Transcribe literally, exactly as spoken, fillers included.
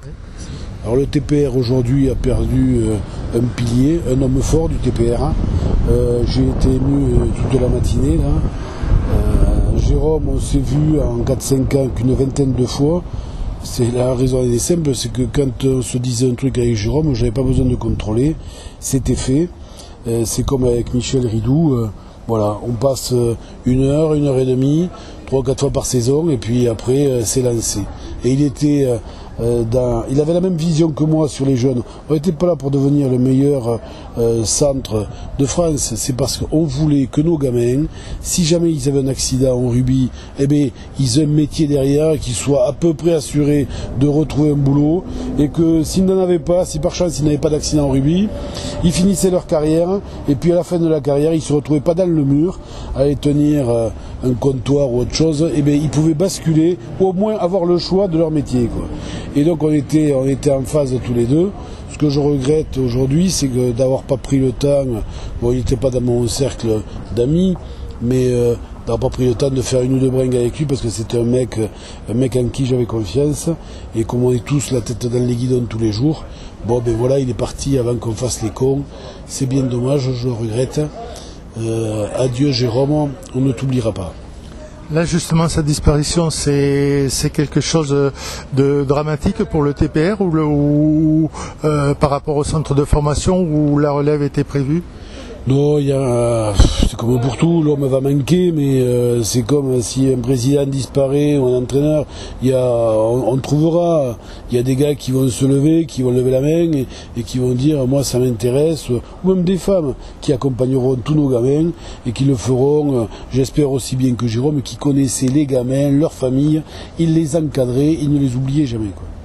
Alors le T P R aujourd'hui a perdu euh, un pilier, un homme fort du T P R. Euh, j'ai été ému euh, toute la matinée là. Euh, Jérôme, on s'est vu en quatre cinq ans qu'une vingtaine de fois. C'est la raison elle est simple, c'est que quand on se disait un truc avec Jérôme, j'avais pas besoin de contrôler, c'était fait. Euh, c'est comme avec Michel Ridou, euh, voilà, on passe une heure, une heure et demie, trois ou quatre fois par saison, et puis après euh, c'est lancé. Et il était euh, euh, dans, il avait la même vision que moi sur les jeunes. On n'était pas là pour devenir le meilleur euh, centre de France, c'est parce qu'on voulait que nos gamins, si jamais ils avaient un accident en rugby, eh bien, ils aient un métier derrière, qu'ils soient à peu près assurés de retrouver un boulot, et que s'ils n'en avaient pas, si par chance ils n'avaient pas d'accident en rugby, ils finissaient leur carrière, et puis à la fin de la carrière, ils se retrouvaient pas dans le mur, à aller tenir euh, un comptoir ou autre chose, et bien ils pouvaient basculer, ou au moins avoir le choix de leur métier, quoi. Et donc on était, on était en phase tous les deux. Ce que je regrette aujourd'hui, c'est que d'avoir pas pris le temps, bon, il n'était pas dans mon cercle d'amis, mais euh, d'avoir pas pris le temps de faire une ou deux bringues avec lui, parce que c'était un mec, un mec en qui j'avais confiance, et comme on est tous la tête dans les guidons tous les jours, bon ben voilà, il est parti avant qu'on fasse les cons, c'est bien dommage, je le regrette. Euh, adieu Jérôme, on ne t'oubliera pas. Là, justement, sa disparition, c'est, c'est quelque chose de dramatique pour le T P R ou, le, ou euh, par rapport au centre de formation où la relève était prévue? Non, il y a, c'est comme pour tout, l'homme va manquer, mais euh, c'est comme si un président disparaît ou un entraîneur, il y a, on, on trouvera, il y a des gars qui vont se lever, qui vont lever la main et, et qui vont dire moi ça m'intéresse, ou même des femmes qui accompagneront tous nos gamins et qui le feront, euh, j'espère aussi bien que Jérôme, qui connaissait les gamins, leurs familles, il les encadrait, il ne les oubliait jamais, quoi.